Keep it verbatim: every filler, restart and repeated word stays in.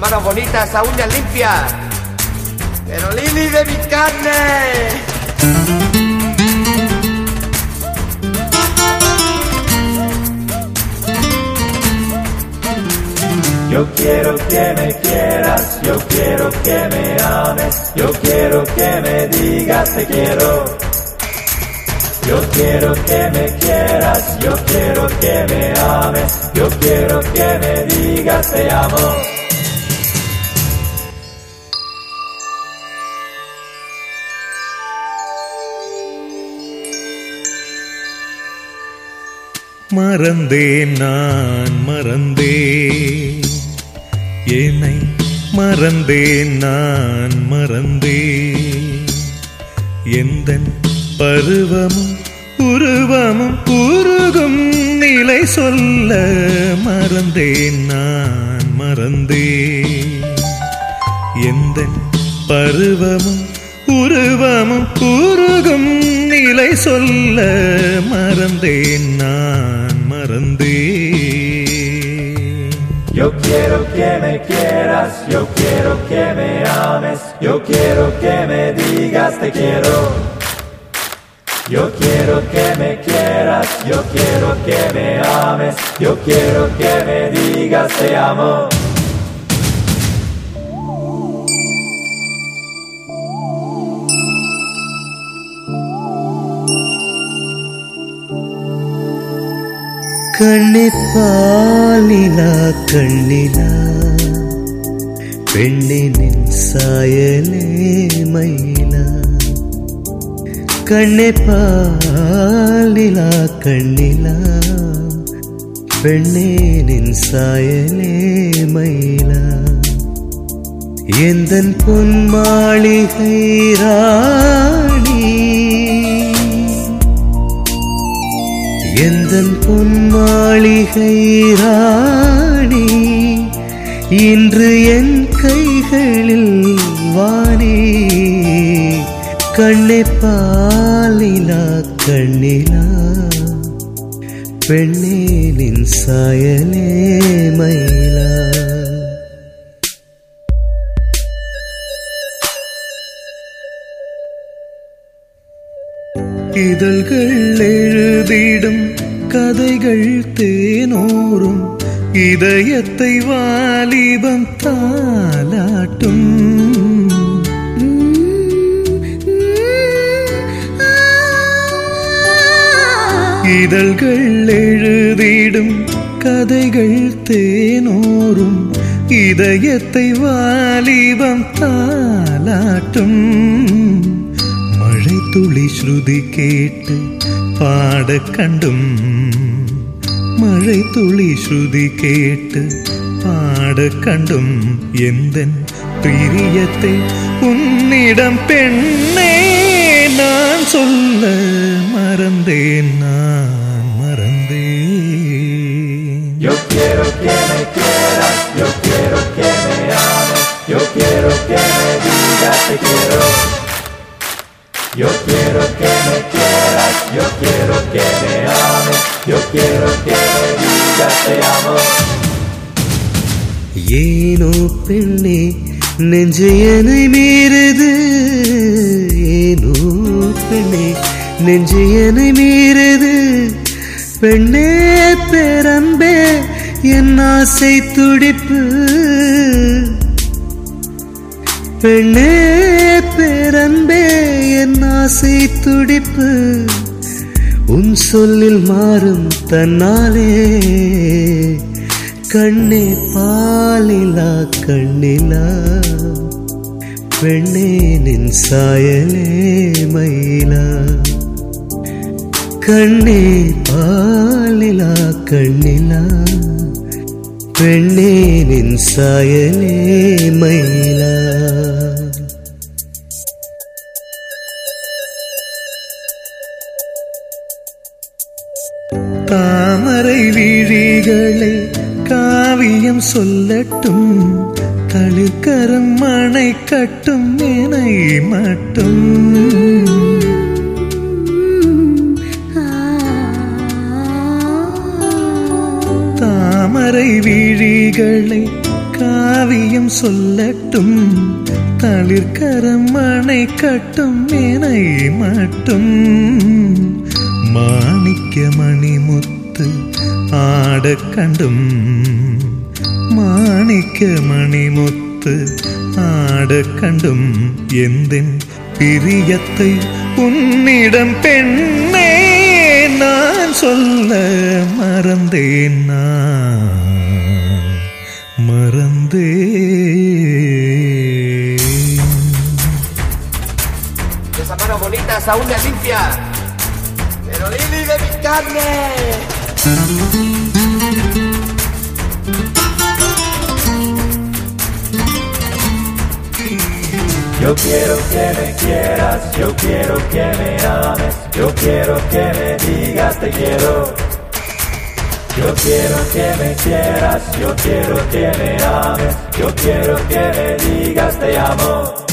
manos bonitas, esas uñas limpias. Pero Lili de mi carne. Yo quiero que me quieras, yo quiero que me ames, yo quiero que me digas te quiero. Yo quiero que me quieras, yo quiero que me ames, yo quiero que me digas te amo. மறந்தேன் நான் மறந்தேன் என்னை மறந்தேன் நான் மறந்தேன் எந்தன் பருவமும் உருவமும் உருகும் நிலை சொல்ல மறந்தேன் நான் மறந்தேன் எந்தன் பருவமும் உருவமும் உருகும் நிலை சொல்ல மறந்தேன் நான் மறந்தேன். Yo quiero que me quieras, yo quiero que me ames, yo quiero que me digas te quiero. Yo quiero que me quieras, yo quiero que me ames, yo quiero que me digas te amo. கண்ணே பாலிலா கண்ணிலா பெண்ணின் சாயலே மயிலா கண்ணே பாலிலா கண்ணிலா பெண்ணின் சாயலே மயிலா எந்தன் பொன் மாளிகை ராணி எந்தன் பொன் மாளிகை ராணி இன்று என் கைகளில் வாணி கண்ணே பாலிலா கண்ணிலா பெண்ணின் சாயலே மயிலா இதழ்கள் எழுதிடும் கதைகள் தேனோரும் இதயத்தை வாலிபம் தாலாட்டும் இதழ்கள் எழுதிடும் கதைகள் தேனோரும் இதயத்தை வாலிபம் தாலாட்டும் மழை துளி ஸ்ருதி கேட்டு பாட கண்டும் மழை துளி ஸ்ருதி கேட்டு பாட கண்டும் எந்தன் பிரியத்தை உன்னிடம் பெண்ணே நான் சொல்ல மறந்தேன் நான் மறந்தேன். Yo quiero que me quieras, yo quiero que me ames, yo quiero que me digas te quiero. Yo quiero que me quieras, yo quiero que me ames, yo quiero que me digas te amo. ஏனோ பெண்ணே நெஞ்சு என்னை மீறுது ஏனோ பெண்ணே நெஞ்சு என்னை மீறுது பெண்ணே பேரன்பே என் ஆசை துடிப்பு பெண்ணே பேரன்பே என் ஆசை துடிப்பு உன் சொல்லில் மாறும் தன்னாலே கண்ணே பாலிலா கண்ணிலா பெண்ணே நின் சாயலே மயிலா கண்ணே பாலிலா கண்ணிலா பெண்ணே நின் சாயலே மயிலா. தாமரை விழிகளை காவியம் சொல்லட்டும் தளிர்கரம் மணை கட்டும் இணை மட்டும் தாமரை விழிகளை காவியம் சொல்லட்டும் தளிர்கரம் அணைக்கட்டும் என்னை மட்டும் மாணிக்க மணிமுத்து ஆடக் கண்டும் மாணிக்க மணிமுத்து ஆடக் கண்டும் எந்தின் பிரியத்தை உன்னிடம் பெண்ணே நான் சொல்ல மறந்தேன் நான் மறந்தேன். Esa mano bonita, esa uña limpia. Pero Lili de mi carne. Yo quiero que me quieras, yo quiero que me ames, yo quiero que me digas te quiero. Yo quiero que me quieras, yo quiero que me ames, yo quiero que me digas te amo.